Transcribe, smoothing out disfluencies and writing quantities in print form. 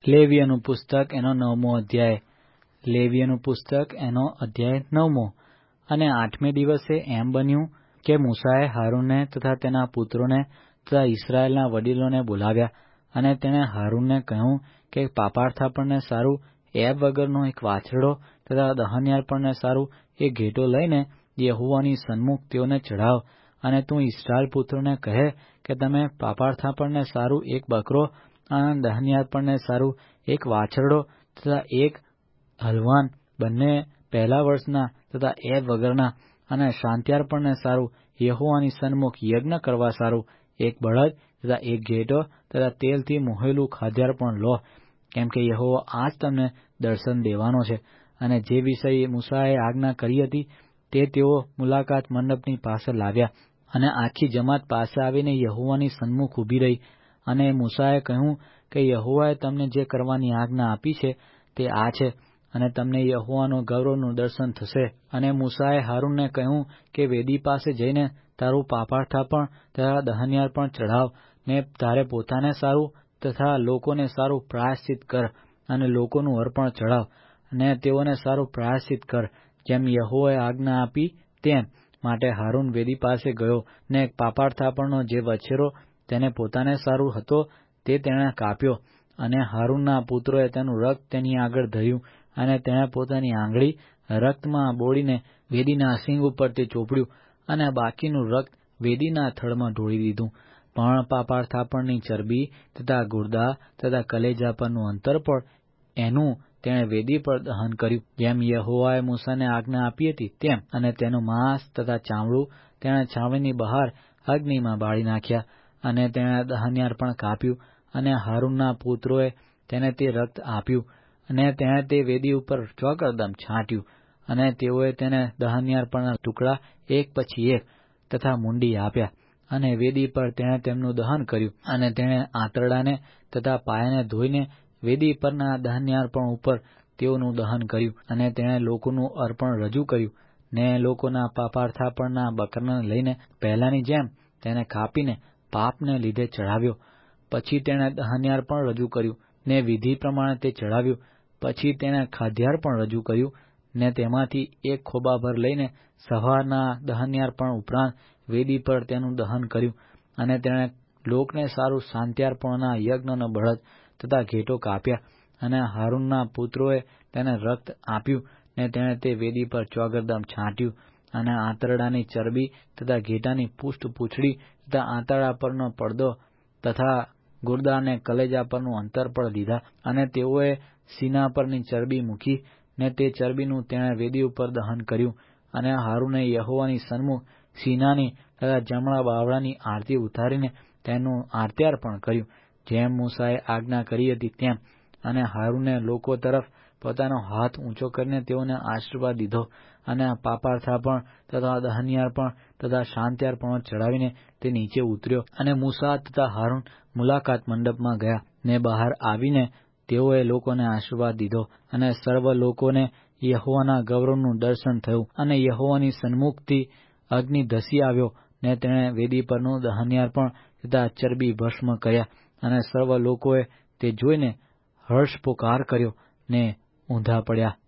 લેવીયનું પુસ્તક એનો 9મો અધ્યાય. લેવીયનું પુસ્તક એનો અધ્યાય 9મો. અને 8મે દિવસે એમ બન્યું કે મૂસાએ હારૂનને તથા તેના પુત્રોને તથા ઇસ્રાયેલના વડીલોને બોલાવ્યા, અને તેણે હારૂનને કહ્યું કે પાપાર્થાપણને સારું એબ વગરનો એક વાછરડો તથા દહનયાર્પણને સારું એક ઘેટો લઈને યહોવાની સન્મુખ તેઓને ચઢાવ. અને તું ઇસ્રાયેલ પુત્રોને કહે કે તમે પાપાર્થાપણને સારું એક બકરો અને દહનયાર્પણને સારું એક વાછરડો તથા એક હલવાન, બંને પહેલા વર્ષના તથા એબ વગરના, અને શાંત્યાર્પણને સારું યહોવાની સન્મુખ યજ્ઞ કરવા સારું એક બળદ તથા એક ઘેટો તથા તેલથી મોહેલું ખાદ્યાર્પણ લો, કેમ કે યહોવા આજ તમને દર્શન દેવાનો છે. અને જે વિષય મૂસાએ આજ્ઞા કરી હતી તે તેઓ મુલાકાત મંડપની પાસે લાવ્યા. અને આખી જમાત પાસે આવીને યહોવાની સન્મુખ ઊભી રહી. અને મૂસાએ કહ્યું કે યહોવાએ તમને જે કરવાની આજ્ઞા આપી છે તે આ છે, અને તમને યહોવાનો ગૌરવનું દર્શન થશે. અને મૂસાએ હારૂનને કહ્યું કે વેદી પાસે જઈને તારું પાપાર્થાપણ તથા દહનયાર્પણ ચઢાવ, ને તારે પોતાને સારું તથા લોકોને સારું પ્રાયશ્ચિત કર, અને લોકોનું અર્પણ ચઢાવ, અને તેઓને સારું પ્રાયશ્ચિત કર, જેમ યહોવાએ આજ્ઞા આપી તેમ. માટે હારૂન વેદી પાસે ગયો, ને પાપાર્થાપણનો જે વછેરો તેને પોતાને સારું હતો તે તેણે કાપ્યો. અને હારૂનના પુત્રોએ તેનું રક્ત તેની આગળ ધર્યું, અને તેણે પોતાની આંગળી રક્તમાં બોળીને વેદીના સિંગ ઉપર તે ચોપડ્યું, અને બાકીનું રક્ત વેદીના થડમાં ઢોળી દીધું. પણ પાપાર્થાપણની ચરબી તથા ગુર્દા તથા કલેજા પરનું અંતરપળ એનું તેણે વેદી પર દહન કર્યું, જેમ યહોવાએ મૂસાને આજ્ઞા આપી હતી તેમ. અને તેનું માંસ તથા ચામડું તેણે છાવણીની બહાર અગ્નિમાં બાળી નાખ્યા. અને તેણે દહનયાર્પણ કાપ્યું, અને હારૂનના પુત્રોએ તેને તે રક્ત આપ્યું, અને તેણે તે વેદી ઉપર ચોકરદમ છાંટ્યું. અને તેઓએ તેને દહનયાર્પણના ટુકડા એક પછી એક તથા મુંડી આપ્યા. અને વેદી પર તેણે તેમનું દહન કર્યું. અને તેણે આંતરડાને તથા પાયાને ધોઈને વેદી પરના દહનયાર્પણ ઉપર તેઓનું દહન કર્યું. અને તેણે લોકોનું અર્પણ રજૂ કર્યું, ને લોકોના પાપાર્થાપણના બકરાને લઈને પહેલાની જેમ તેને કાપીને પાપને લીધે ચઢાવ્યો. પછી તેણે દહનયાર્પણ રજૂ કર્યું, ને વિધિ પ્રમાણે તે ચઢાવ્યું. પછી તેણે ખાદ્યાર્પણ રજૂ કર્યું, ને તેમાંથી એક ખોબાભર લઈને સવારના દહનયાર્પણ ઉપરાંત વેદી પર તેનું દહન કર્યું. અને તેણે લોકને સારું શાંત્યાર્પણના યજ્ઞનો બળદ તથા ઘેટો કાપ્યા. અને હારૂનના પુત્રોએ તેને રક્ત આપ્યું, ને તેણે તે વેદી પર ચોગરદમ છાંટ્યું. અને આંતરડાની ચરબી તથા ઘેટાની પૂંછડી તથા આંતરડા પરનો પડદો તથા ગુર્દા અને કલેજા પરનું અંતરપળ લીધા. અને તેઓએ સીના પરની ચરબી મૂકી, ને તે ચરબીનું તેણે વેદી ઉપર દહન કર્યું. અને હારૂને યહોવાની સન્મુખ સીનાની તથા જમણા બાવળાની આરતી ઉતારીને તેનું આરત્યાર્પણ કર્યું, જેમ મૂસાએ આજ્ઞા કરી હતી તેમ. અને હારૂને લોકો તરફ પોતાનો હાથ ઊંચો કરીને તેઓને આશીર્વાદ દીધો, અને પાપાર્થાપણ તથા દહનયાર્પણ તથા શાંત્યાર્પણો ચડાવીને તે નીચે ઉતર્યો. અને મૂસા તથા હારૂન મુલાકાત મંડપમાં ગયા, ને બહાર આવીને તેઓએ લોકોને આશીર્વાદ દીધો. અને સર્વ લોકોને યહોવાના ગૌરવનું દર્શન થયું. અને યહોવાની સન્મુખથી અગ્નિ ધસી આવ્યો, ને તેણે વેદી પરનું દહનયાર્પણ તથા ચરબી ભસ્મ કર્યા. અને સર્વ લોકોએ તે જોઈને હર્ષ પોકાર કર્યો, ને ઊંધા પડ્યા.